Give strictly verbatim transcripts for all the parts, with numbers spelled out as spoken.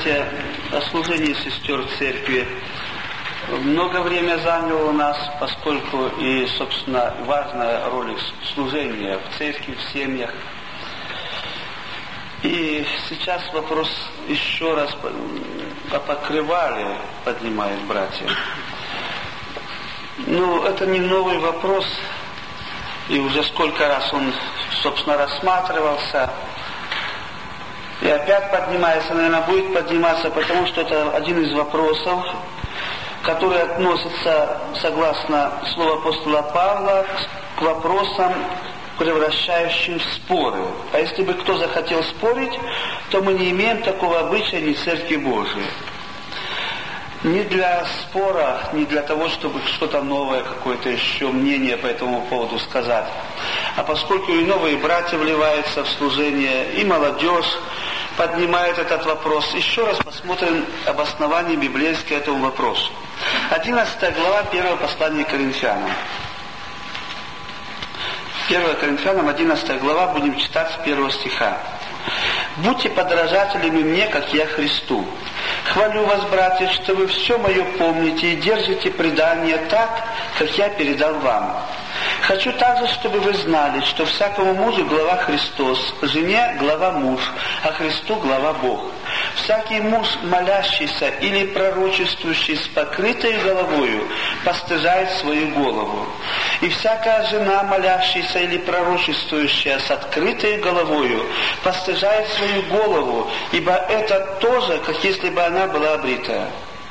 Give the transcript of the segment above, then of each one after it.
братья, о служении сестер в церкви много времени заняло у нас, поскольку и, собственно, важная роль служения в церкви, в семьях. И сейчас вопрос еще раз о покрывале поднимают братья. Ну, это не новый вопрос, и уже сколько раз он, собственно, рассматривался. И опять поднимается, наверное, будет подниматься, потому что это один из вопросов, который относится, согласно слову апостола Павла, к вопросам, превращающим в споры. А если бы кто захотел спорить, то мы не имеем такого обычая ни в Церкви Божией. Не для спора, не для того, чтобы что-то новое, какое-то еще мнение по этому поводу сказать. А поскольку и новые братья вливаются в служение, и молодежь поднимает этот вопрос, еще раз посмотрим обоснование библейское этому вопросу. одиннадцатая глава первого послания Коринфянам. первое Коринфянам, одиннадцатая глава, будем читать с первого стиха. «Будьте подражателями мне, как я Христу. Хвалю вас, братья, что вы все мое помните и держите предание так, как я передал вам. Хочу также, чтобы вы знали, что всякому мужу глава Христос, жене глава муж, а Христу глава Бог. Всякий муж, молящийся или пророчествующий с покрытой головою, постыжает свою голову. И всякая жена, молящаяся или пророчествующая с открытой головою, постыжает свою голову, ибо это тоже, как если бы она была обритая.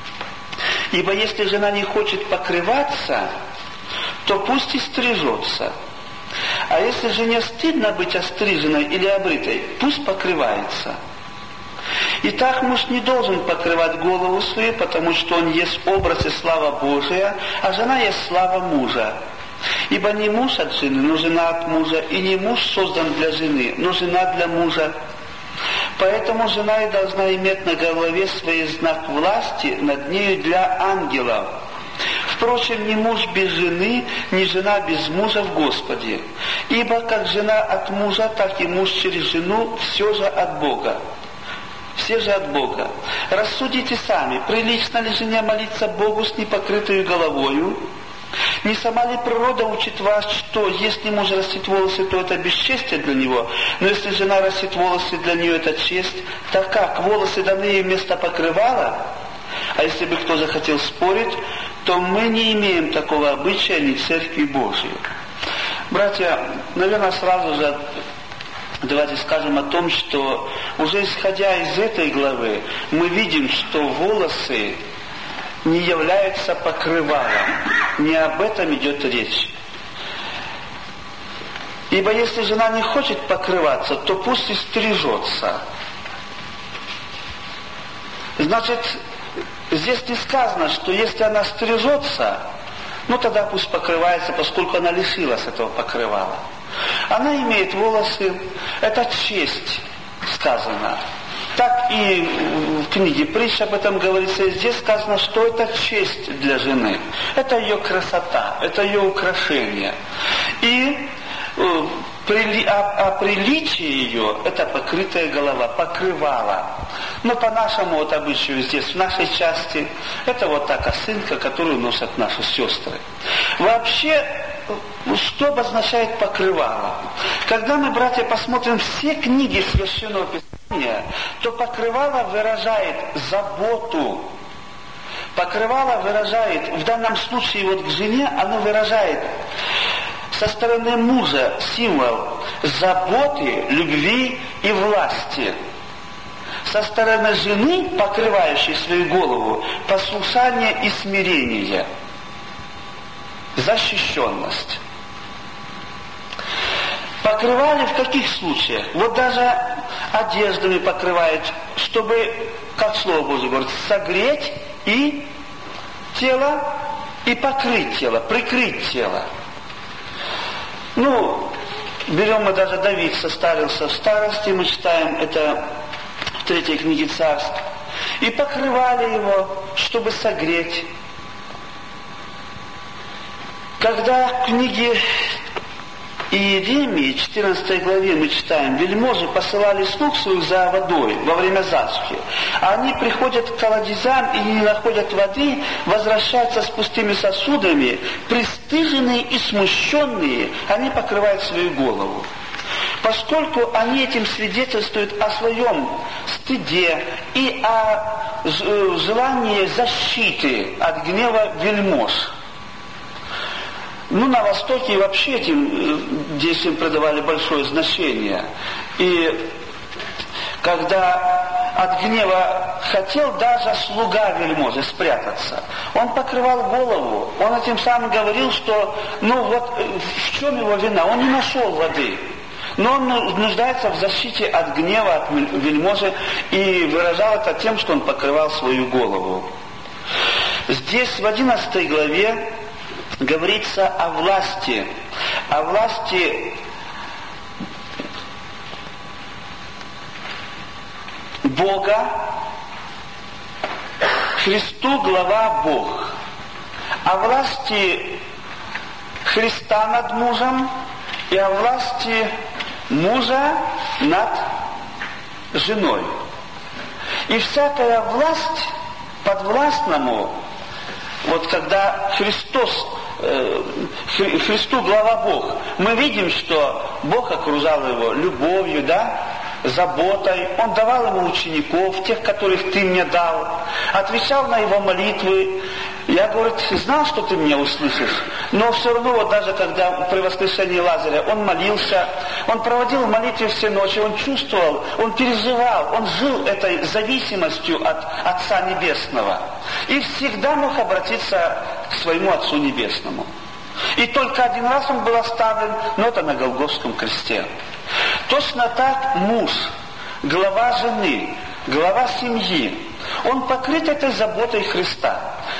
Ибо если жена не хочет покрываться, то пусть и стрижется. А если жене стыдно быть остриженной или обритой, пусть покрывается. Итак, муж не должен покрывать голову свою, потому что он есть образ и слава Божия, а жена есть слава мужа. Ибо не муж от жены, но жена от мужа, и не муж создан для жены, но жена для мужа. Поэтому жена и должна иметь на голове своей знак власти над нею для ангелов. Впрочем, ни муж без жены, ни жена без мужа в Господе. Ибо как жена от мужа, так и муж через жену, все же от Бога. Все же от Бога. Рассудите сами, прилично ли жене молиться Богу с непокрытою головою? Не сама ли природа учит вас, что если муж растит волосы, то это бесчестие для него, но если жена растит волосы, для нее это честь, так как волосы даны ей вместо покрывала? А если бы кто захотел спорить, то мы не имеем такого обычая ни в Церкви Божией. Братья, наверное, сразу же давайте скажем о том, что уже исходя из этой главы, мы видим, что волосы не являются покрывалом. Не об этом идет речь. Ибо если жена не хочет покрываться, то пусть и стрижется. Значит, здесь не сказано, что если она стрижется, ну тогда пусть покрывается, поскольку она лишилась этого покрывала. Она имеет волосы, это честь, сказано. Так и в книге Притч об этом говорится, и здесь сказано, что это честь для жены. Это ее красота, это ее украшение. И э, при, а, а приличие ее, это покрытая голова, покрывало. Но по нашему вот обычаю здесь, в нашей части, это вот та косынка, которую носят наши сестры. Вообще, что обозначает покрывало? Когда мы, братья, посмотрим все книги Священного Писания, то покрывало выражает заботу. Покрывало выражает, в данном случае вот к жене, оно выражает со стороны мужа символ заботы, любви и власти. Со стороны жены, покрывающей свою голову, послушание и смирение. Защищенность. Покрывали в каких случаях? Вот даже одеждами покрывают, чтобы, как Слово Божье говорит, согреть и тело, и покрыть тело, прикрыть тело. Ну, берем мы даже Давид состарился в старости, мы читаем это в третьей книге Царств. И покрывали его, чтобы согреть. Когда в книге И Иеремии, четырнадцатой главе мы читаем: «Вельможи посылали слуг своих за водой во время засухи. Они приходят к колодезям и не находят воды, возвращаются с пустыми сосудами, пристыженные и смущенные, они покрывают свою голову». Поскольку они этим свидетельствуют о своем стыде и о желании защиты от гнева вельмож. Ну, на Востоке вообще этим действиям придавали большое значение. И когда от гнева хотел даже слуга вельможи спрятаться, он покрывал голову, он этим самым говорил, что, ну вот, в чем его вина? Он не нашел воды. Но он нуждается в защите от гнева, от вельможи, и выражал это тем, что он покрывал свою голову. Здесь в одиннадцатой главе говорится о власти, о власти Бога. Христу глава Бог. О власти Христа над мужем и о власти мужа над женой. И всякая власть подвластному, вот когда Христос, э, Христу глава Бог, мы видим, что Бог окружал его любовью, да, заботой, Он давал ему учеников, тех, которых ты мне дал, отвечал на его молитвы. Я, говорит, знал, что ты меня услышишь, но все равно, вот даже когда при воскрешении Лазаря он молился, он проводил в молитве все ночи, он чувствовал, он переживал, он жил этой зависимостью от Отца Небесного и всегда мог обратиться к своему Отцу Небесному. И только один раз он был оставлен, но это на Голгофском кресте. Точно так муж, глава жены, глава семьи, он покрыт этой заботой Христа.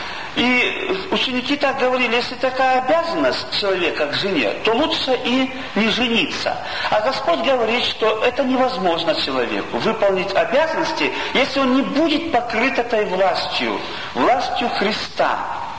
И ученики так говорили: если такая обязанность человека к жене, то лучше и не жениться. А Господь говорит, что это невозможно человеку выполнить обязанности, если он не будет покрыт этой властью, властью Христа.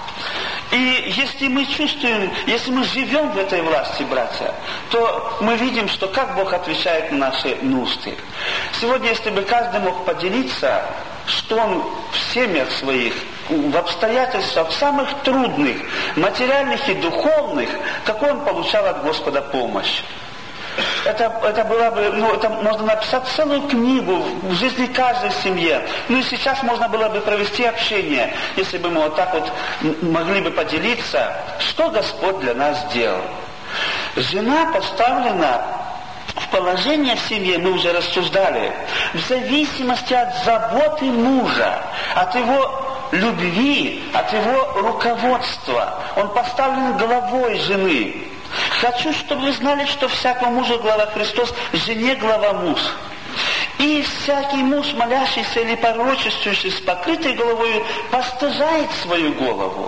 И если мы чувствуем, если мы живем в этой власти, братья, то мы видим, что как Бог отвечает на наши нужды. Сегодня, если бы каждый мог поделиться, что он в семьях своих, в обстоятельствах, в самых трудных, материальных и духовных, какой он получал от Господа помощь. Это, это было бы, ну, это можно написать целую книгу в жизни каждой семьи. Ну и сейчас можно было бы провести общение, если бы мы вот так вот могли бы поделиться, что Господь для нас сделал. Жена поставлена в положение в семье, мы уже рассуждали, в зависимости от заботы мужа, от его любви, от его руководства. Он поставлен главой жены. Хочу, чтобы вы знали, что всякому мужу глава Христос, жене глава муж. И всякий муж, молящийся или пророчествующий с покрытой головой, постыжает свою голову.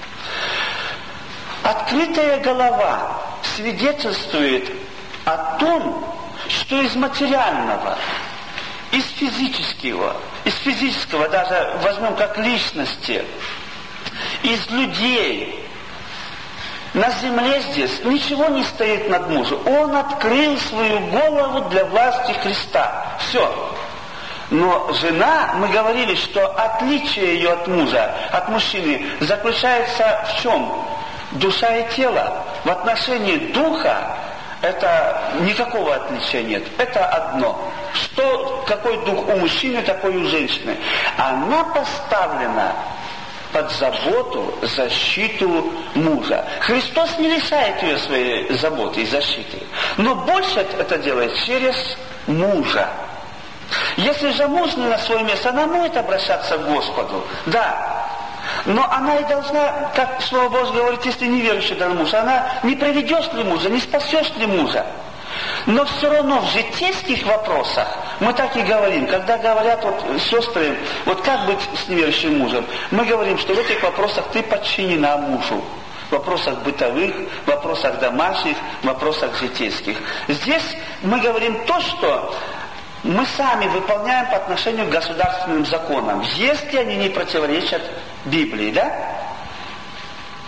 Открытая голова свидетельствует о том, что из материального, из физического, из физического даже возьмем как личности, из людей, на земле здесь ничего не стоит над мужем. Он открыл свою голову для власти Христа. Все. Но жена, мы говорили, что отличие ее от мужа, от мужчины, заключается в чем? Душа и тело. В отношении духа это никакого отличия нет. Это одно. Что, какой дух у мужчины, такой у женщины. Она поставлена под заботу, защиту мужа. Христос не лишает ее своей заботы и защиты. Но больше это делает через мужа. Если же муж не на свое место, она может обращаться к Господу. Да. Но она и должна, как Слово Божье говорит, если неверующий дан муж, она не проведешь ли мужа, не спасешь ли мужа. Но все равно в житейских вопросах мы так и говорим, когда говорят вот сестры, вот как быть с неверующим мужем, мы говорим, что в этих вопросах ты подчинена мужу. В вопросах бытовых, в вопросах домашних, в вопросах житейских. Здесь мы говорим то, что мы сами выполняем по отношению к государственным законам, если они не противоречат Библии, да?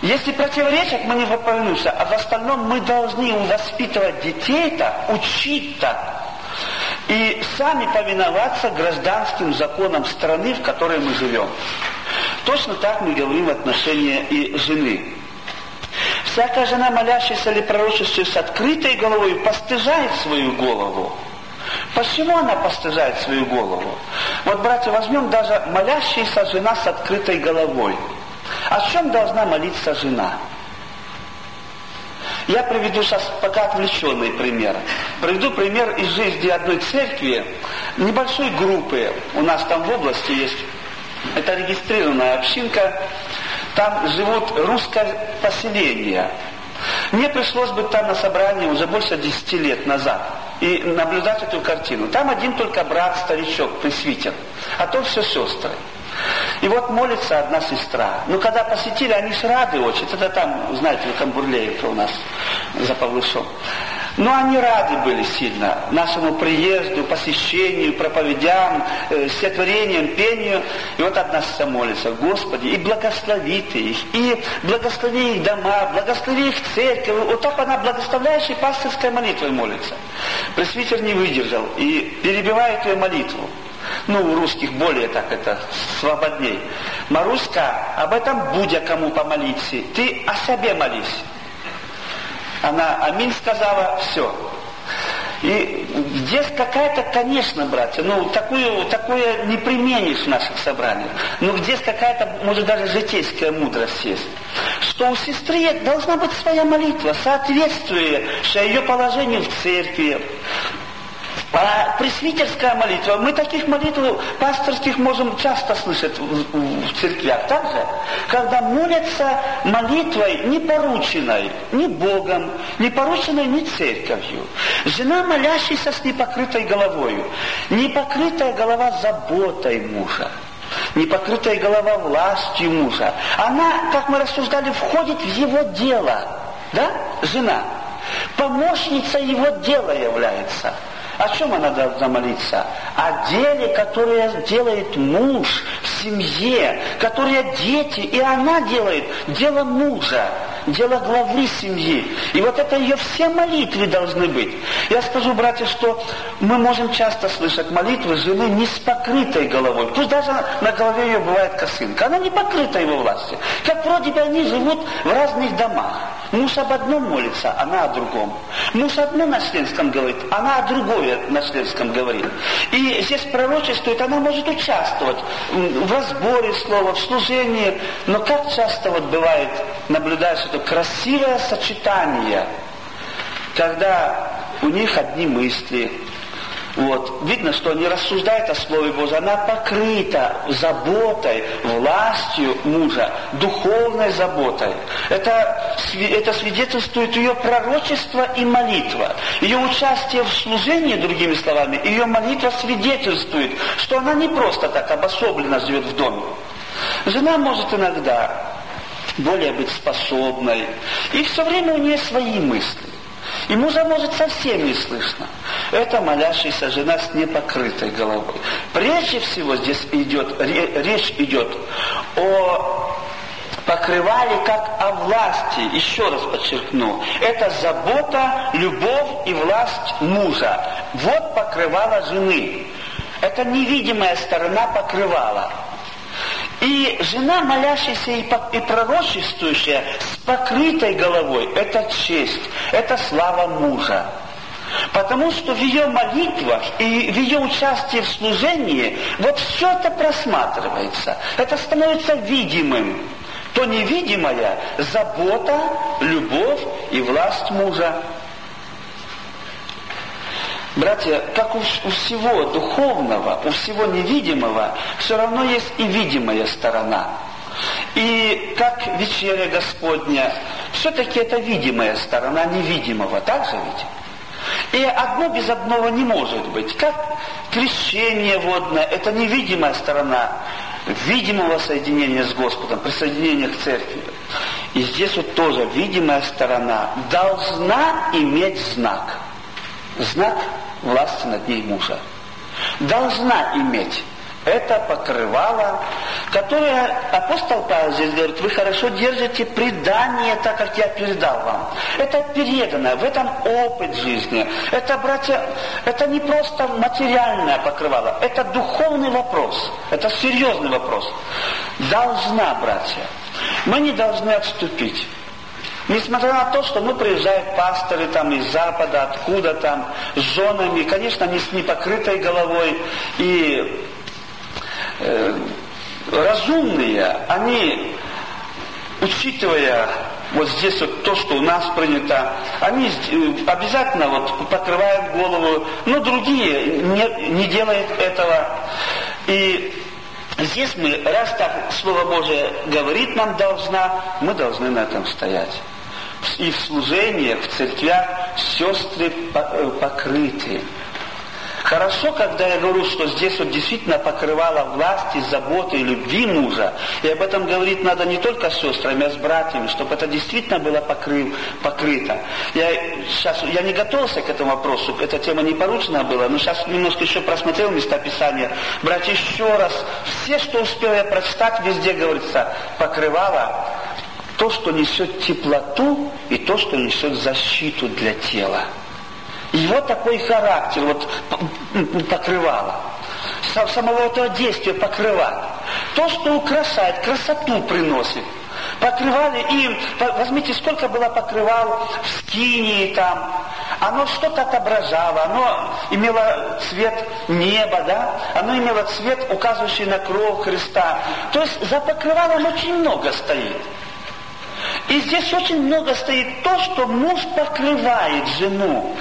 Если противоречат, мы не выполнимся, а в остальном мы должны воспитывать детей-то, учить-то, и сами повиноваться гражданским законам страны, в которой мы живем. Точно так мы говорим в отношении и жены. Всякая жена, молящаяся или пророчествующая с открытой головой, постыжает свою голову. Почему она постыжает свою голову? Вот, братья, возьмем даже молящаяся жена с открытой головой. О чем должна молиться жена? Я приведу сейчас пока отвлеченный пример. Приведу пример из жизни одной церкви, небольшой группы. У нас там в области есть, это регистрированная общинка, там живут русское поселение. Мне пришлось быть там на собрании уже больше десяти лет назад и наблюдать эту картину. Там один только брат, старичок, пресвитер, а то все сестры. И вот молится одна сестра. Ну, когда посетили, они же рады очень. Это там, знаете, в Камбурлеевке у нас за Павлышом. Но они рады были сильно нашему приезду, посещению, проповедям, э, стихотворениям, пению. И вот одна сестра молится: Господи, и благослови Ты их, и благослови их дома, благослови их церковь. Вот так она благословляющей пастырской молитвой молится. Пресвитер не выдержал и перебивает ее молитву. Ну, у русских более так это свободней. Маруська, об этом будя кому помолиться, ты о себе молись. Она аминь сказала, все. И здесь какая-то, конечно, братья, ну, такую, такое не применишь в наших собраниях. Но здесь какая-то, может, даже житейская мудрость есть. Что у сестры должна быть своя молитва, соответствующая ее положению в церкви. А пресвитерская молитва, мы таких молитв пасторских можем часто слышать в, в, в церквях. Также, когда молятся молитвой не порученной ни Богом, не порученной ни церковью. Жена, молящаяся с непокрытой головою. Непокрытая голова заботой мужа. Непокрытая голова властью мужа. Она, как мы рассуждали, входит в его дело. Да? Жена. Помощница его дела является. О чем она должна молиться? О деле, которое делает муж в семье, которое дети, и она делает дело мужа, дело главы семьи. И вот это ее все молитвы должны быть. Я скажу, братья, что мы можем часто слышать молитвы жены не с покрытой головой. Пусть даже на голове ее бывает косынка. Она не покрыта его властью. Как вроде бы они живут в разных домах. Муж об одном молится, она о другом. Муж одно на членском говорит, она о другое на членском говорит. И здесь пророчествует, она может участвовать в разборе слова, в служении. Но как часто вот бывает, наблюдаешь это красивое сочетание, когда у них одни мысли. Вот. Видно, что они рассуждают о Слове Божьем. Она покрыта заботой, властью мужа, духовной заботой. Это, это свидетельствует ее пророчество и молитва. Ее участие в служении, другими словами, ее молитва свидетельствует, что она не просто так обособленно живет в доме. Жена может иногда более быть способной, и все время у нее свои мысли. И мужа может совсем не слышно. Это молящаяся жена с непокрытой головой. Прежде всего здесь идет, речь идет о покрывале как о власти. Еще раз подчеркну. Это забота, любовь и власть мужа. Вот покрывало жены. Это невидимая сторона покрывала. И жена, молящаяся и пророчествующая с покрытой головой, это честь, это слава мужа. Потому что в ее молитвах и в ее участии в служении вот все это просматривается. Это становится видимым. То невидимое – забота, любовь и власть мужа. Братья, как у, у всего духовного, у всего невидимого, все равно есть и видимая сторона. И как вечеря Господня, все-таки это видимая сторона невидимого, так же ведь? И одно без одного не может быть. Как крещение водное, это невидимая сторона видимого соединения с Господом, присоединения к церкви. И здесь вот тоже видимая сторона должна иметь знак. Знак власти над ней мужа. Должна иметь. Это покрывало, которое апостол Павел здесь говорит, вы хорошо держите предание, так как я передал вам. Это передано, в этом опыт жизни. Это, братья, это не просто материальное покрывало, это духовный вопрос, это серьезный вопрос. Должна, братья, мы не должны отступить. Несмотря на то, что ну, приезжают пасторы там из Запада, откуда там, с женами, конечно, не с непокрытой головой, и э, разумные, они, учитывая вот здесь вот то, что у нас принято, они обязательно вот покрывают голову, но другие не, не делают этого. И здесь мы, раз так Слово Божие говорит нам должна, мы должны на этом стоять. И в служениях, в церквях сестры покрыты. Хорошо, когда я говорю, что здесь вот действительно покрывало власти, заботы и любви мужа. И об этом говорить надо не только с сестрами, а с братьями, чтобы это действительно было покры, покрыто. Я, сейчас, я не готовился к этому вопросу, эта тема не поручена была, но сейчас немножко еще просмотрел места Писания. Братья, еще раз, все, что успел я прочитать, везде говорится, покрывало то, что несет теплоту, и то, что несет защиту для тела. И вот такой характер, вот покрывало. Самого этого действия покрывало. То, что украшает, красоту приносит. Покрывали, и возьмите, сколько было покрывал в скинии там. Оно что-то отображало, оно имело цвет неба, да? Оно имело цвет, указывающий на кровь Христа. То есть за покрывалом очень много стоит. И здесь очень много стоит то, что муж покрывает жену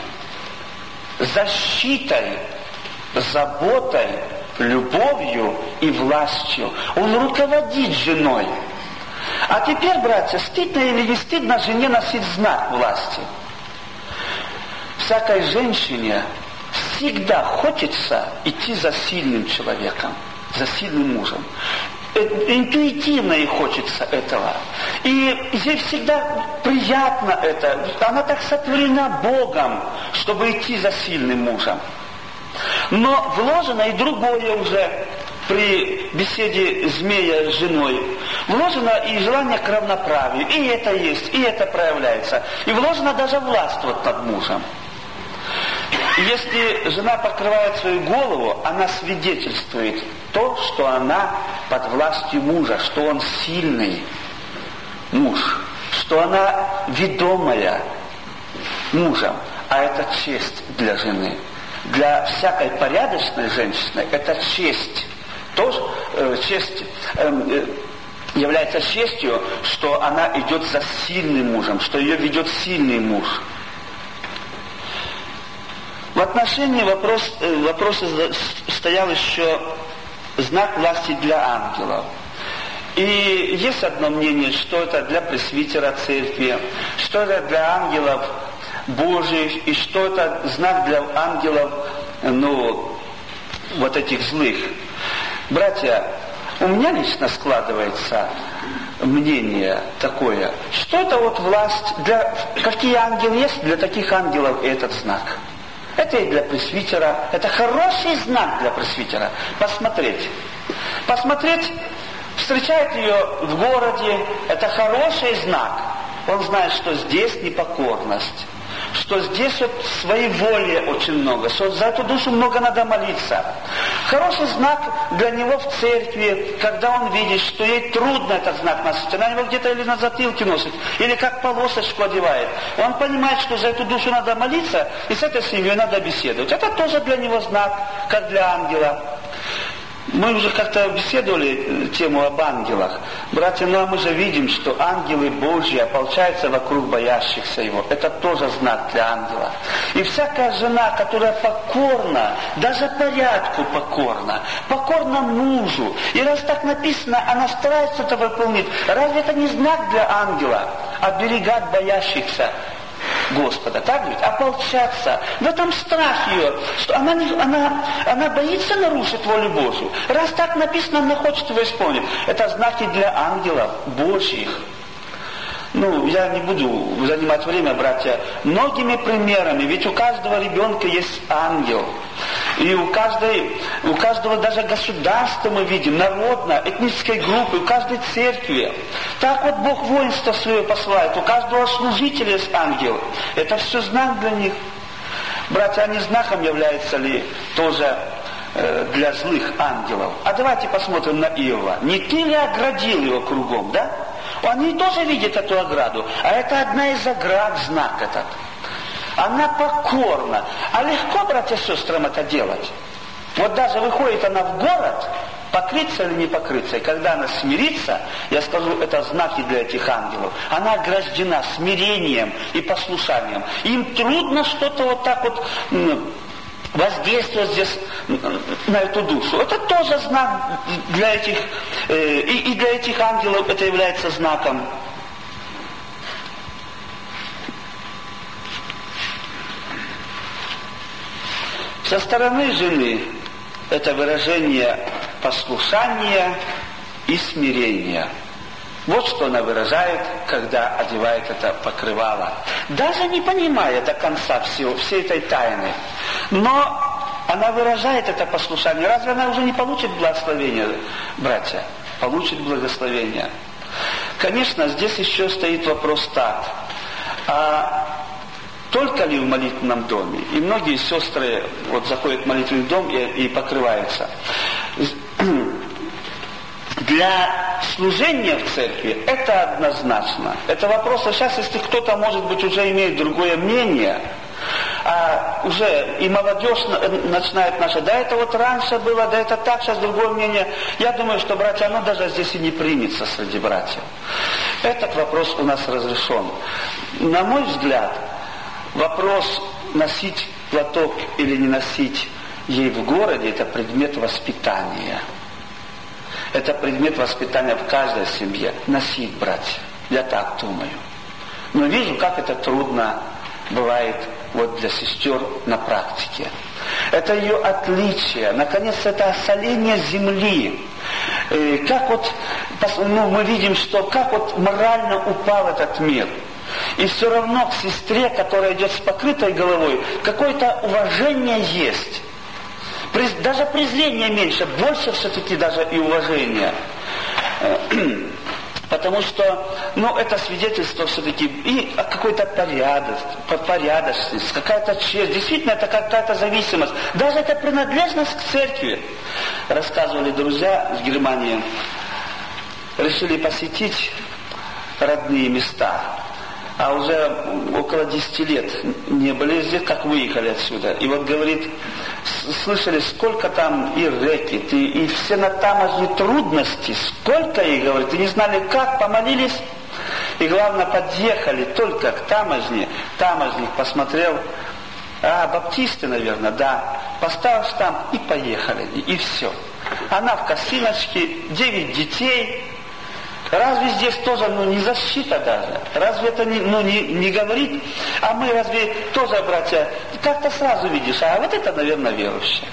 защитой, заботой, любовью и властью. Он руководит женой. А теперь, братья, стыдно или не стыдно жене носить знак власти? Всякой женщине всегда хочется идти за сильным человеком, за сильным мужем. Интуитивно ей хочется этого. И ей всегда приятно это. Она так сотворена Богом, чтобы идти за сильным мужем. Но вложено и другое уже при беседе змея с женой. Вложено и желание к равноправию. И это есть, и это проявляется. И вложено даже властвовать над мужем. Если жена покрывает свою голову, она свидетельствует то, что она под властью мужа, что он сильный муж, что она ведомая мужем, а это честь для жены. Для всякой порядочной женщины это честь. Тоже э, честь э, является честью, что она идет за сильным мужем, что ее ведет сильный муж. В отношении вопрос, вопроса стоял еще знак власти для ангелов. И есть одно мнение, что это для пресвитера церкви, что это для ангелов Божьих, и что это знак для ангелов, ну, вот этих злых. Братья, у меня лично складывается мнение такое, что это вот власть, для, какие ангелы есть, для таких ангелов этот знак. Это и для пресвитера, это хороший знак для пресвитера. Посмотреть. Посмотреть, встречает ее в городе, это хороший знак. Он знает, что здесь непокорность, что здесь вот своей воли очень много, что за эту душу много надо молиться. Хороший знак для него в церкви, когда он видит, что ей трудно этот знак носить. Она его где-то или на затылке носит, или как полосочку одевает. Он понимает, что за эту душу надо молиться, и с этой семьей надо беседовать. Это тоже для него знак, как для ангела. Мы уже как-то беседовали тему об ангелах. Братья, ну а мы же видим, что ангелы Божьи ополчаются вокруг боящихся Его. Это тоже знак для ангела. И всякая жена, которая покорна, даже порядку покорна, покорна мужу, и раз так написано, она старается это выполнить, разве это не знак для ангела? Оберегать боящихся Господа, так ведь? Ополчаться. В этом страх ее, что она, не, она, она боится нарушить волю Божью. Раз так написано, она хочет его исполнить. Это знаки для ангелов Божьих. Ну, я не буду занимать время, братья, многими примерами, ведь у каждого ребенка есть ангел. И у каждой, у каждого даже государства мы видим, народной, этнической группы, у каждой церкви. Так вот Бог воинство свое посылает, у каждого служителя есть ангел. Это все знак для них. Братья, а не знаком является ли тоже э, для злых ангелов? А давайте посмотрим на Иова. Не ты ли оградил его кругом, да? Они тоже видят эту ограду. А это одна из оград, знак этот. Она покорна. А легко, братья и сестры, это делать? Вот даже выходит она в город, покрыться или не покрыться, и когда она смирится, я скажу, это знаки для этих ангелов. Она ограждена смирением и послушанием. Им трудно что-то вот так вот воздействовать здесь на эту душу. Это тоже знак для этих, э, и, и для этих ангелов это является знаком. Со стороны жены это выражение послушания и смирения. Вот что она выражает, когда одевает это покрывало. Даже не понимая до конца всего, всей этой тайны. Но она выражает это послушание. Разве она уже не получит благословения, братья? Получит благословение. Конечно, здесь еще стоит вопрос так. А только ли в молитвенном доме? И многие сестры вот заходят в молитвенный дом и, и покрываются. Для служения в церкви это однозначно. Это вопрос, а сейчас, если кто-то, может быть, уже имеет другое мнение, а уже и молодежь начинает наша, да это вот раньше было, да это так, сейчас другое мнение. Я думаю, что, братья, оно даже здесь и не примется среди братьев. Этот вопрос у нас разрешен. На мой взгляд, вопрос носить платок или не носить ей в городе, это предмет воспитания. Это предмет воспитания в каждой семье. Носить, братья. Я так думаю. Но вижу, как это трудно бывает вот для сестер на практике. Это ее отличие. Наконец, это осоление земли. Э, как вот, ну, мы видим, что как вот морально упал этот мир. И все равно к сестре, которая идет с покрытой головой, какое-то уважение есть. Даже презрение меньше, больше все-таки даже и уважение. Потому что, ну, это свидетельство все-таки и о какой-то порядочности, порядочности, какая-то честь. Действительно, это какая-то зависимость. Даже это принадлежность к церкви. Рассказывали друзья из Германии, решили посетить родные места. А уже около десяти лет не были здесь, как выехали отсюда. И вот говорит, слышали, сколько там и рэкет, и, и все на таможне трудности, сколько их, говорит, и не знали как, помолились. И главное, подъехали только к таможне, таможник посмотрел, а, баптисты, наверное, да, поставил штамп и поехали, и, и все. Она в косыночке, девять детей. Разве здесь тоже, ну, не защита даже? Разве это не, ну, не, не говорит? А мы разве тоже, братья, как-то сразу видишь, а вот это, наверное, верующие.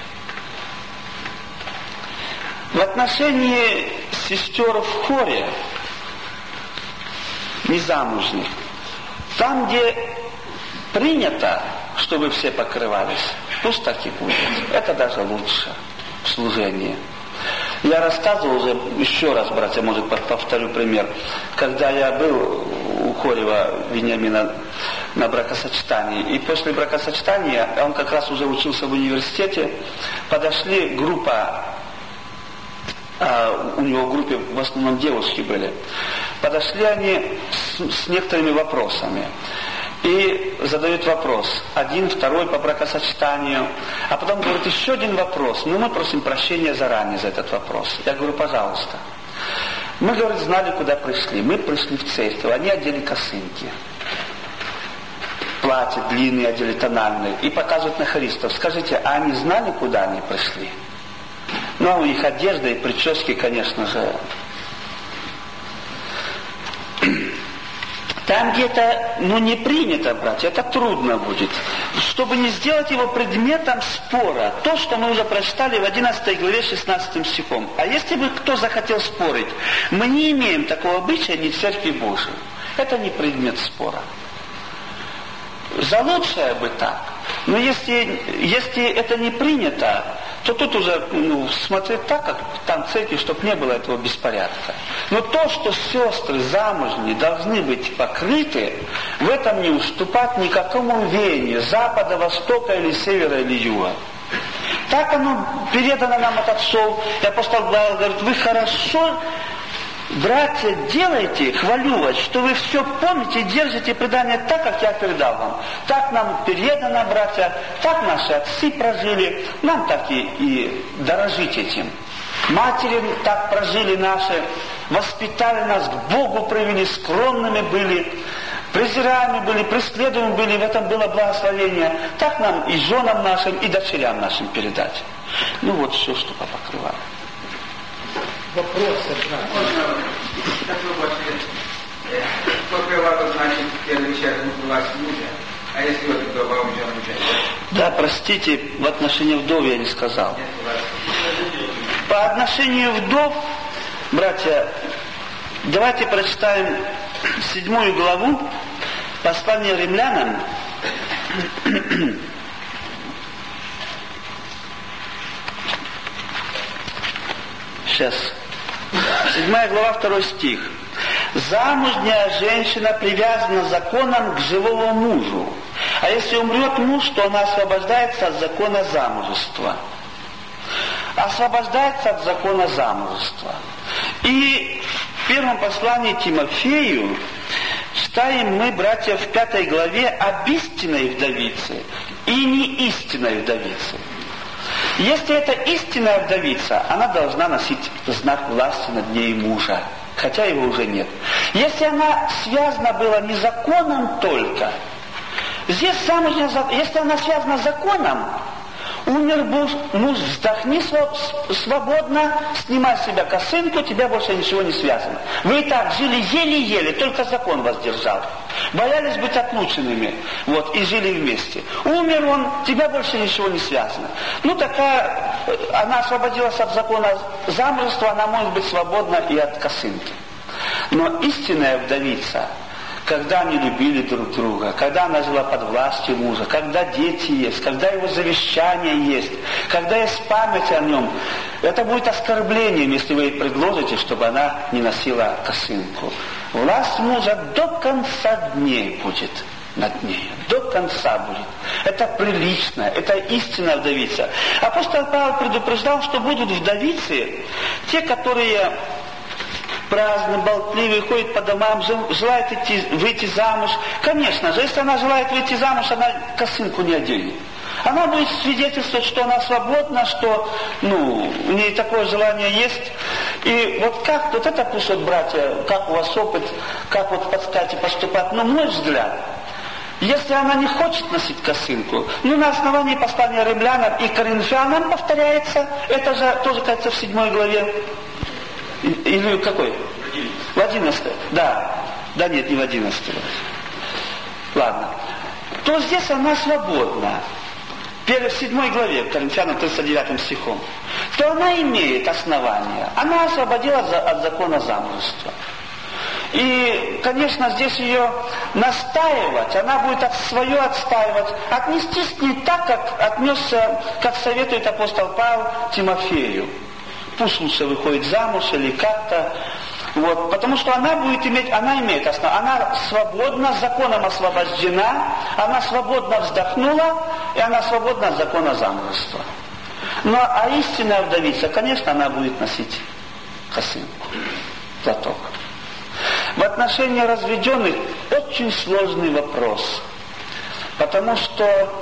В отношении сестер в хоре, незамужних, там, где принято, чтобы все покрывались, пусть так и будет. Это даже лучше в служении. Я рассказывал уже, еще раз, братья, может, повторю пример. Когда я был у Хорева Вениамина на бракосочетании, и после бракосочетания, он как раз уже учился в университете, подошли группа, а, у него в группе в основном девушки были, подошли они с, с некоторыми вопросами. И задают вопрос, один, второй по бракосочетанию, а потом говорит, еще один вопрос, но мы просим прощения заранее за этот вопрос. Я говорю, пожалуйста. Мы, говорит, знали, куда пришли. Мы пришли в церковь, они одели косынки, платья длинные одели, тональные, и показывают на хористов. Скажите, а они знали, куда они пришли? Ну, а у них одежда и прически, конечно же. Там где-то, ну, не принято, братья, это трудно будет. Чтобы не сделать его предметом спора. То, что мы уже прочитали в одиннадцатой главе шестнадцатым стихом. А если бы кто захотел спорить, мы не имеем такого обычая ни в Церкви Божией. Это не предмет спора. За лучшее бы так. Но если, если это не принято, то тут уже ну, смотреть так, как там в церкви, чтобы не было этого беспорядка. Но то, что сестры замужние должны быть покрыты, в этом не уступать никакому веянию запада, востока или севера или юга. Так оно передано нам от отцов. И апостол Павел говорит, вы хорошо, братья, делайте, хвалю вас, что вы все помните и держите предание так, как я передал вам. Так нам передано, братья, так наши отцы прожили, нам так и, и дорожить этим. Матери так прожили наши, воспитали нас, к Богу привели, скромными были, презираемы были, преследуемы были, в этом было благословение. Так нам и женам нашим, и дочерям нашим передать. Ну вот все, что покрывало. Вопрос, как вы можете, покрывало, значит, первый человек власть мужа, а если вот вдова уже мужа? Да, простите, в отношении вдов я не сказал. По отношению вдов, братья, давайте прочитаем седьмую главу послания римлянам. Сейчас. Седьмая глава, второй стих. Замужняя женщина привязана законом к живому мужу. А если умрет муж, то она освобождается от закона замужества. Освобождается от закона замужества. И в первом послании Тимофею читаем мы, братья, в пятой главе об истинной вдовице и не истинной вдовице. Если это истинная вдовица, она должна носить знак власти над ней мужа, хотя его уже нет. Если она связана была не законом только, здесь замужняя, если она связана законом, умер муж, муж, вздохни свободно, снимай с себя косынку, тебя больше ничего не связано. Вы и так жили еле-еле, только закон вас держал. Боялись быть отлученными, вот, и жили вместе. Умер он, тебя больше ничего не связано. Ну, такая, она освободилась от закона замужества, она может быть свободна и от косынки. Но истинная вдовица, когда они любили друг друга, когда она жила под властью мужа, когда дети есть, когда его завещание есть, когда есть память о нем, это будет оскорблением, если вы ей предложите, чтобы она не носила косынку. Власть мужа до конца дней будет над ней. До конца будет. Это прилично, это истинная вдовица. Апостол Павел предупреждал, что будут вдовицы, те, которые праздны, болтливые, ходят по домам, желают идти, выйти замуж. Конечно же, если она желает выйти замуж, она косынку не оденет. Она будет свидетельствовать, что она свободна, что ну, у нее такое желание есть. И вот как, вот это пусть вот, братья, как у вас опыт, как вот подскажете поступать, ну, мой взгляд, если она не хочет носить косынку, ну, на основании послания римлянам и коринфянам повторяется, это же тоже, кажется, в седьмой главе, или какой? В одиннадцатой, да, да нет, не в одиннадцатой. Ладно, то здесь она свободна. В седьмой главе, Коринфянам тридцать девятым стихом, то она имеет основания. Она освободилась от закона замужества. И, конечно, здесь ее настаивать, она будет от свое отстаивать, отнестись не так, как отнесся, как советует апостол Павел Тимофею. Пусть лучше выходит замуж или как-то. Вот, потому что она будет иметь, она имеет основу, она свободна, законом освобождена, она свободно вздохнула, и она свободна от закона замужества. Но а истинная вдовица, конечно, она будет носить косынку, платок. В отношении разведенных очень сложный вопрос, потому что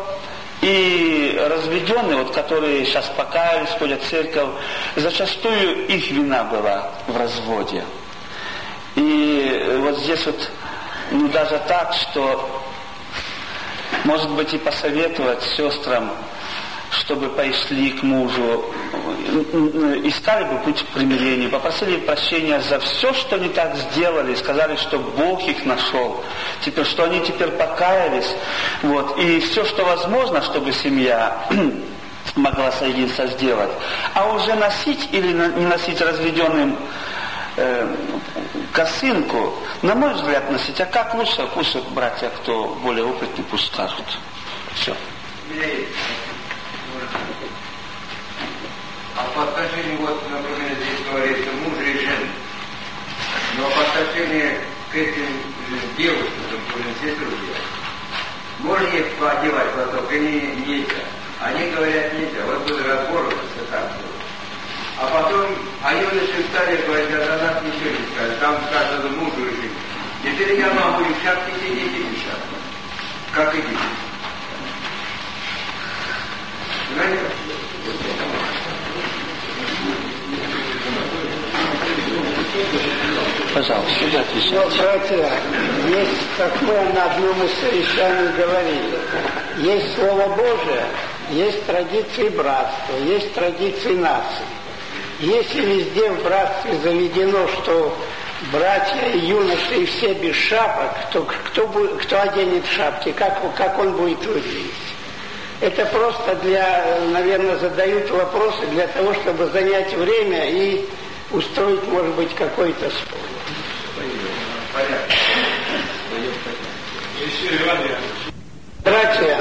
и разведенные, вот, которые сейчас покаялись, ходят в церковь, зачастую их вина была в разводе. И вот здесь вот, ну даже так, что, может быть, и посоветовать сестрам, чтобы пошли к мужу, искали бы путь к примирению, попросили прощения за все, что не так сделали, сказали, что Бог их нашел, теперь, что они теперь покаялись, вот, и все, что возможно, чтобы семья могла соединиться, сделать. А уже носить или не носить разведенным э, косынку, на мой взгляд, носить, а как лучше, пусть братья, кто более опытный, пусть скажут. Все. меня есть. А по отношению, вот, например, здесь говорится муж и жена. Но по отношению к этим девушкам, которые здесь друзья, можно их одевать платок или нельзя? Они говорят нельзя. Вот тут разбор, так. А потом они уже стали говорить, а нас ничего не скажет. Там сказано мужу и жене. Теперь я могу и в шапке сидеть и без шапки. Как и дети. Понимаете? Пожалуйста, сюда отвечайте. Братья, есть, как мы на одном из совещаний говорили, есть Слово Божие, есть традиции братства, есть традиции нации. Если везде в братстве заведено, что братья и юноши и все без шапок, то кто, кто оденет шапки, как, как он будет выглядеть? Это просто для, наверное, задают вопросы для того, чтобы занять время и устроить, может быть, какой-то спор. Братья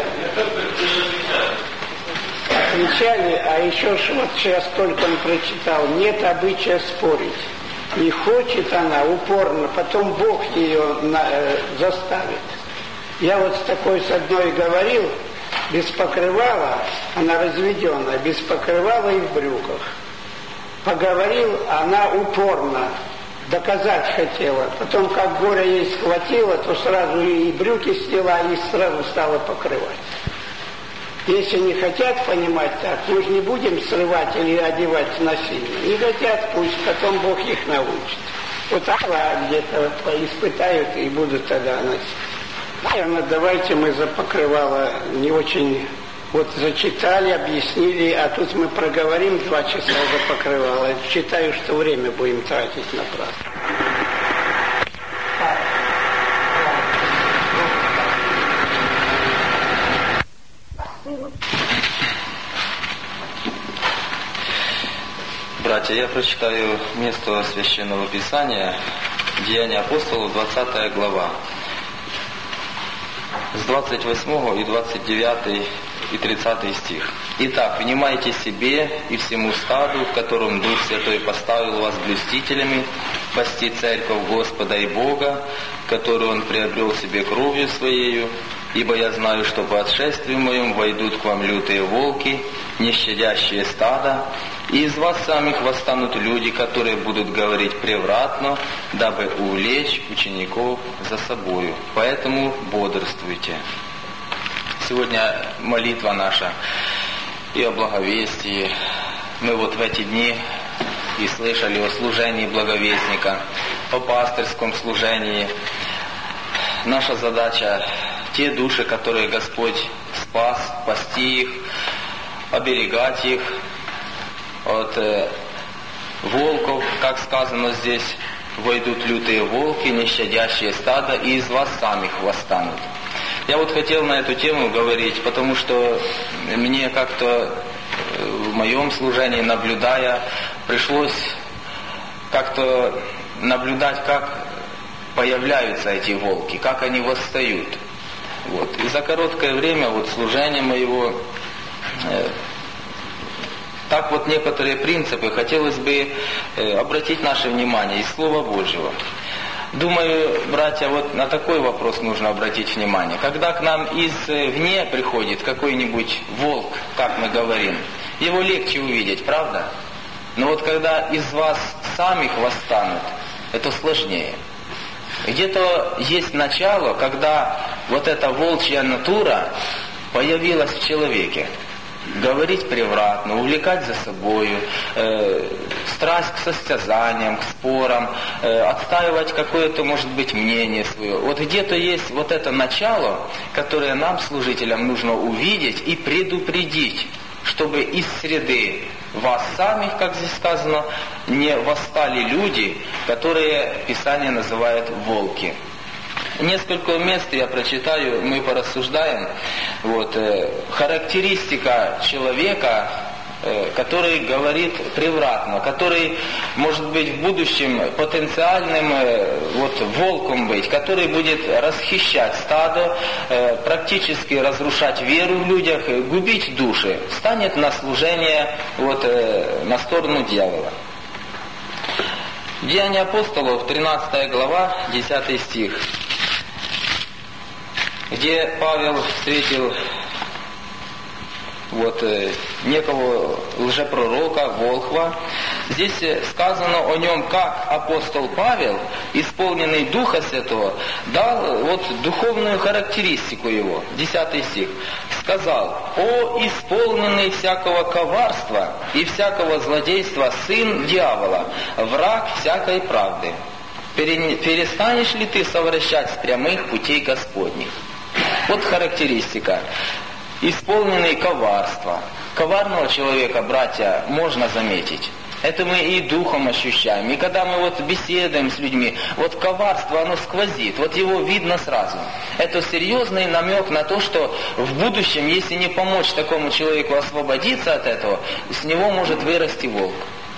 отвечали, а еще ж вот сейчас только он прочитал, нет обычая спорить. Не хочет она упорно, потом Бог ее на, э, заставит. Я вот с такой с одной говорил, без покрывала, она разведенная, без покрывала и в брюках. Поговорил, она упорно, доказать хотела. Потом, как горе ей схватило, то сразу и брюки сняла, и сразу стала покрывать. Если не хотят понимать так, мы же не будем срывать или одевать насильно. Не хотят, пусть потом Бог их научит. Вот Allah где-то испытают и будут тогда носить. Наверное, давайте мы за покрывало не очень... Вот зачитали, объяснили, а тут мы проговорим два часа за покрывало. Считаю, что время будем тратить напрасно. Братья, я прочитаю место Священного Писания, Деяния апостолов, двадцатая глава, с двадцать восьмого и двадцать девятый и тридцатый стих. «Итак, внимайте себе и всему стаду, в котором Дух Святой поставил вас блюстителями, пасти церковь Господа и Бога, которую Он приобрел себе кровью Своею, ибо я знаю, что по отшествию моем войдут к вам лютые волки, не щадящие стада, и из вас самих восстанут люди, которые будут говорить превратно, дабы увлечь учеников за собою. Поэтому бодрствуйте». Сегодня молитва наша и о благовестии. Мы вот в эти дни и слышали о служении благовестника, о пастырском служении. Наша задача — те души, которые Господь спас, спасти их, оберегать их от э, волков, как сказано здесь, войдут лютые волки, не щадящие стада, и из вас самих восстанут. Я вот хотел на эту тему говорить, потому что мне как-то в моем служении, наблюдая, пришлось как-то наблюдать, как появляются эти волки, как они восстают. Вот. И за короткое время вот служения моего э, так вот некоторые принципы хотелось бы э, обратить наше внимание из Слова Божьего. Думаю, братья, вот на такой вопрос нужно обратить внимание. Когда к нам извне приходит какой-нибудь волк, как мы говорим, его легче увидеть, правда? Но вот когда из вас самих восстанут, это сложнее. Где-то есть начало, когда вот эта волчья натура появилась в человеке. Говорить превратно, увлекать за собою, э, страсть к состязаниям, к спорам, э, отстаивать какое-то, может быть, мнение свое. Вот где-то есть вот это начало, которое нам, служителям, нужно увидеть и предупредить, чтобы из среды вас самих, как здесь сказано, не восстали люди, которые Писание называет волки. Несколько мест я прочитаю, мы порассуждаем. Вот, э, характеристика человека который говорит превратно, который может быть в будущем потенциальным вот, волком быть, который будет расхищать стадо, практически разрушать веру в людях, губить души, станет на служение вот, на сторону дьявола. Деяния апостолов, тринадцатая глава, десятый стих, где Павел встретил вот, некого лжепророка, Волхва. Здесь сказано о нем, как апостол Павел, исполненный Духа Святого, дал вот духовную характеристику его. Десятый стих. Сказал: «О исполненный всякого коварства и всякого злодейства сын дьявола, враг всякой правды, перестанешь ли ты совращать с прямых путей Господних?» Вот характеристика. Исполненный коварства. Коварного человека, братья, можно заметить. Это мы и духом ощущаем. И когда мы вот беседуем с людьми, вот коварство, оно сквозит, вот его видно сразу. Это серьезный намек на то, что в будущем, если не помочь такому человеку освободиться от этого, с него может вырасти волк.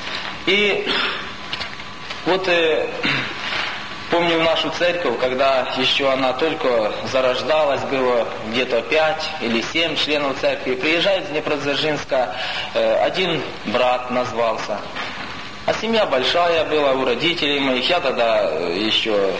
И вот э, помню нашу церковь, когда еще она только зарождалась, было где-то пять или семь членов церкви, приезжает из Днепродзержинска, э, один брат назвался. А семья большая была у родителей моих, я тогда еще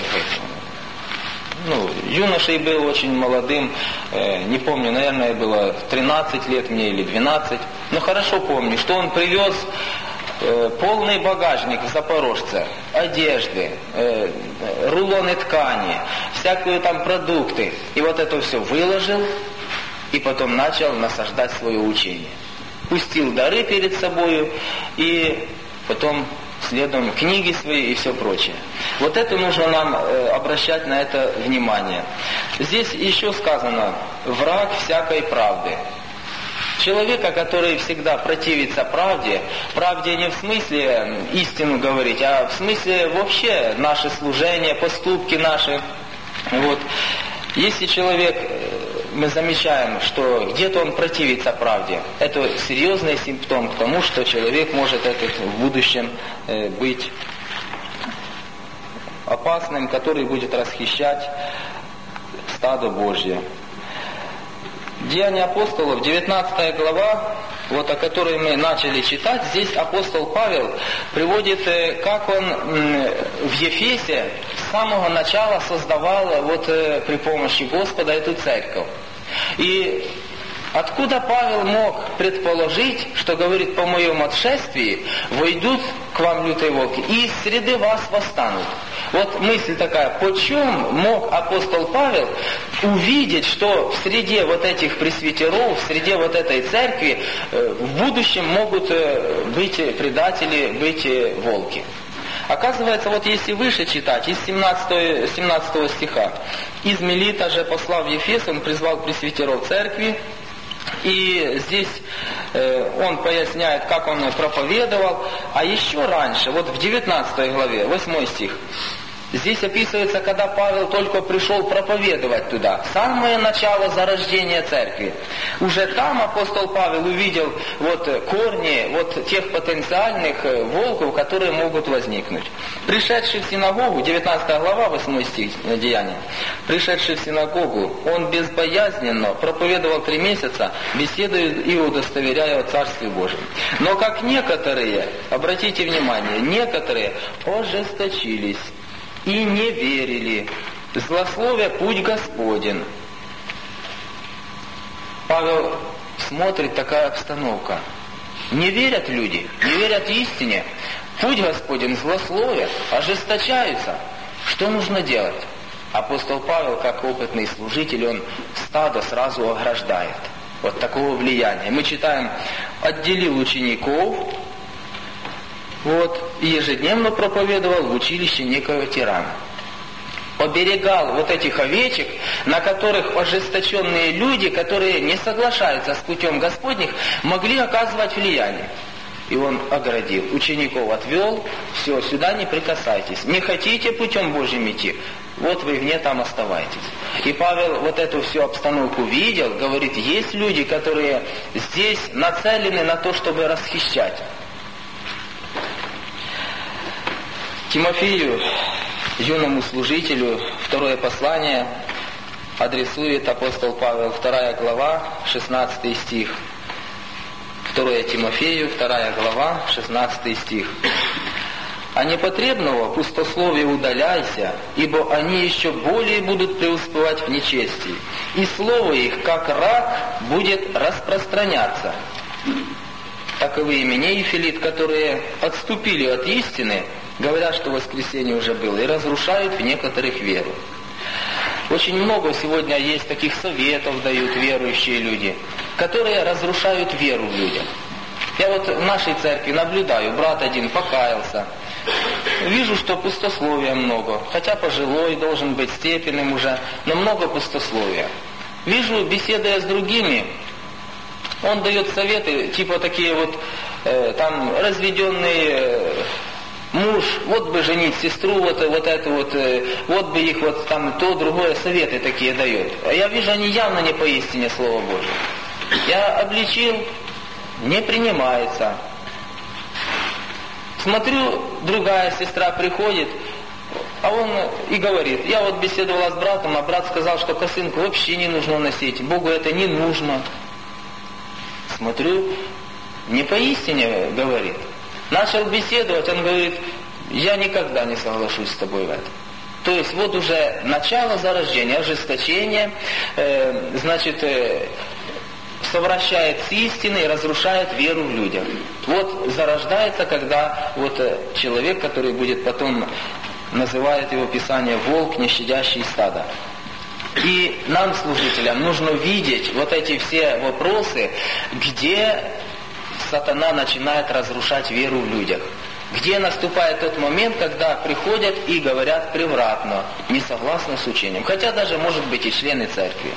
ну, юношей был, очень молодым, э, не помню, наверное, было тринадцать лет мне или двенадцать, но хорошо помню, что он привез полный багажник в Запорожце, одежды, э, рулоны ткани, всякие там продукты. И вот это все выложил, и потом начал насаждать свое учение. Пустил дары перед собою, и потом следом книги свои и все прочее. Вот это нужно нам э, обращать на это внимание. Здесь еще сказано: «Враг всякой правды». Человека, который всегда противится правде, правде не в смысле истину говорить, а в смысле вообще наши служения, поступки наши. Вот. Если человек, мы замечаем, что где-то он противится правде, это серьезный симптом к тому, что человек может этот в будущем быть опасным, который будет расхищать стадо Божье. Деяния апостолов, девятнадцатая глава, вот о которой мы начали читать, здесь апостол Павел приводит, как он в Ефесе с самого начала создавал вот при помощи Господа эту церковь. И откуда Павел мог предположить, что говорит: «По моем отшествии войдут к вам лютые волки, и из среды вас восстанут». Вот мысль такая: почему мог апостол Павел увидеть, что в среде вот этих пресвитеров, в среде вот этой церкви в будущем могут быть предатели, быть волки? Оказывается, вот если выше читать, из семнадцатого, семнадцатого стиха: «Из Милита же, послав в Ефес, он призвал пресвитеров церкви». И здесь э, он поясняет, как он проповедовал. А еще раньше, вот в девятнадцатой главе, восьмой стих, здесь описывается, когда Павел только пришел проповедовать туда, самое начало зарождения церкви. Уже там апостол Павел увидел вот корни вот тех потенциальных волков, которые могут возникнуть. Пришедший в синагогу, девятнадцатая глава, восьмой стих Деяния, пришедший в синагогу, он безбоязненно проповедовал три месяца, беседуя и удостоверяя о Царстве Божьем. Но как некоторые, обратите внимание, некоторые ожесточились и не верили, злословя путь Господень. Павел смотрит, такая обстановка. Не верят люди, не верят истине. Путь Господень злословят, ожесточаются. Что нужно делать? Апостол Павел, как опытный служитель, он стадо сразу ограждает. Вот такого влияния. Мы читаем: «Отделил учеников, вот, и ежедневно проповедовал в училище некого тирана». Оберегал вот этих овечек, на которых ожесточенные люди, которые не соглашаются с путем Господних, могли оказывать влияние. И он оградил. Учеников отвел: все, сюда не прикасайтесь. Не хотите путем Божьим идти? вот вы вне, там оставайтесь. И Павел вот эту всю обстановку видел, говорит, есть люди, которые здесь нацелены на то, чтобы расхищать. Тимофею, юному служителю, второе послание адресует апостол Павел, вторая глава, шестнадцатый стих. второе Тимофею, вторая глава, шестнадцатый стих. «А непотребного пустословия удаляйся, ибо они еще более будут преуспевать в нечестии, и слово их, как рак, будет распространяться. Таковы Именей и Филит, которые отступили от истины, говорят, что воскресенье уже было, и разрушают в некоторых веру». Очень много сегодня есть таких советов, дают верующие люди, которые разрушают веру в людях. Я вот в нашей церкви наблюдаю, брат один покаялся, вижу, что пустословия много, хотя пожилой, должен быть степенным уже, но много пустословия. Вижу, беседуя с другими, он дает советы, типа такие вот, э, там, разведенные... Э, муж, вот бы женить сестру, вот, вот это вот, вот бы их вот там то, другое, советы такие дает. А я вижу, они явно не поистине Слово Божие. Я обличил, не принимается. Смотрю, другая сестра приходит, а он и говорит, я вот беседовала с братом, а брат сказал, что косынку вообще не нужно носить, Богу это не нужно. Смотрю, не поистине говорит. Начал беседовать, он говорит, я никогда не соглашусь с тобой в этом. То есть вот уже начало зарождения, ожесточение, э, значит, э, совращает с истиной и разрушает веру в людях. Вот зарождается, когда вот э, человек, который будет потом, называет его Писание, волк, не щадящий стадо. И нам, служителям, нужно видеть вот эти все вопросы, где сатана начинает разрушать веру в людях. Где наступает тот момент, когда приходят и говорят превратно, не согласно с учением. Хотя даже, может быть, и члены церкви.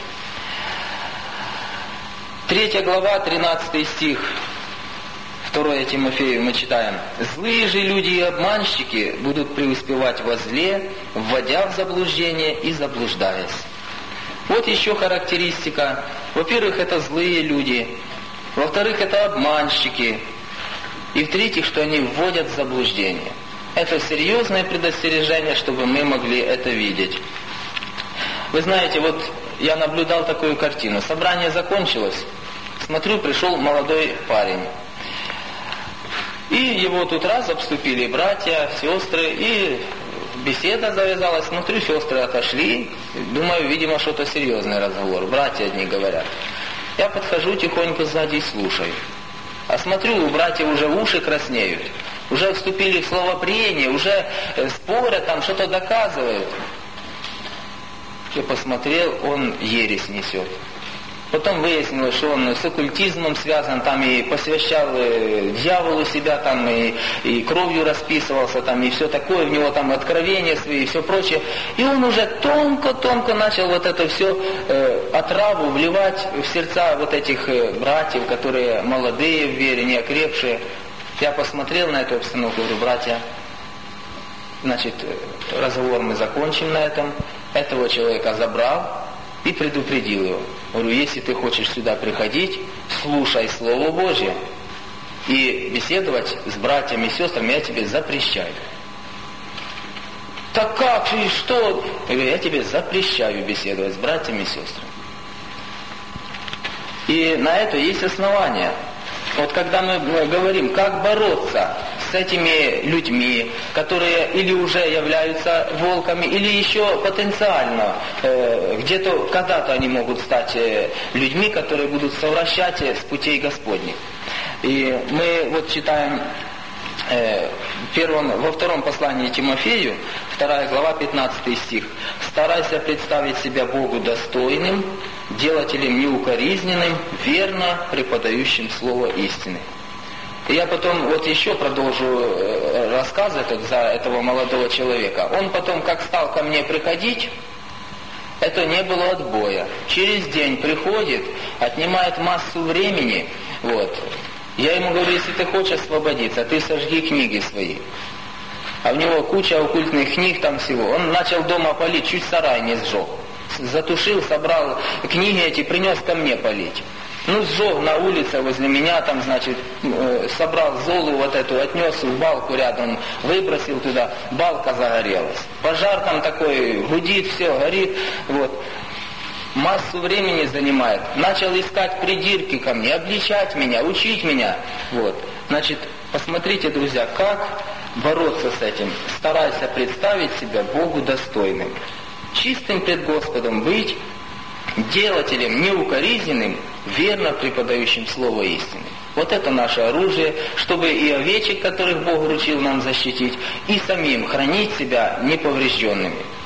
Третья глава, тринадцатый стих, второе Тимофею мы читаем. «Злые же люди и обманщики будут преуспевать во зле, вводя в заблуждение и заблуждаясь». Вот еще характеристика. Во-первых, это злые люди. Во-вторых, это обманщики. И в-третьих, что они вводят в заблуждение. Это серьезное предостережение, чтобы мы могли это видеть. Вы знаете, вот я наблюдал такую картину. Собрание закончилось. Смотрю, пришел молодой парень. И его тут раз обступили братья, сестры, и беседа завязалась. Смотрю, сестры отошли. Думаю, видимо, что-то серьезный разговор. Братья одни говорят. Я подхожу тихонько сзади и слушаю. А смотрю, у братьев уже уши краснеют. Уже вступили в словопрение, уже спорят, там что-то доказывают. Я посмотрел, он ересь несет. Потом выяснилось, что он с оккультизмом связан, там и посвящал э, дьяволу себя, там и, и кровью расписывался, там и все такое, в него там откровения свои и все прочее. И он уже тонко-тонко начал вот это все э, отраву вливать в сердца вот этих э, братьев, которые молодые в вере, не окрепшие. Я посмотрел на эту обстановку, говорю, братья, значит, разговор мы закончим на этом. Этого человека забрал и предупредил его. Говорю, если ты хочешь сюда приходить, слушай Слово Божье. И беседовать с братьями и сестрами я тебе запрещаю. Так как же и что? Я говорю, я тебе запрещаю беседовать с братьями и сестрами. И на это есть основания. Вот когда мы говорим, как бороться с этими людьми, которые или уже являются волками, или еще потенциально, э, где-то, когда-то они могут стать э, людьми, которые будут совращать с путей Господних. И мы вот читаем э, первом, во втором послании Тимофею, вторая глава, пятнадцатый стих. «Старайся представить себя Богу достойным, делателем неукоризненным, верно преподающим слово истины». И я потом вот еще продолжу рассказ этот за этого молодого человека. Он потом, как стал ко мне приходить, это не было отбоя. Через день приходит, отнимает массу времени. Вот. Я ему говорю, если ты хочешь освободиться, ты сожги книги свои. а у него куча оккультных книг там всего. Он начал дома палить, чуть сарай не сжег. Затушил, собрал книги эти, принес ко мне полить. Ну, сжег на улице возле меня, там, значит, собрал золу вот эту, отнес в балку рядом, выбросил туда, балка загорелась. Пожар там такой, гудит, все, горит, вот. Массу времени занимает. Начал искать придирки ко мне, обличать меня, учить меня, вот. Значит, посмотрите, друзья, как бороться с этим. Старайся представить себя Богу достойным. Чистым пред Господом быть, делателем неукоризненным, верно преподающим слово истины. Вот это наше оружие, чтобы и овечек, которых Бог вручил нам защитить, и самим хранить себя неповрежденными.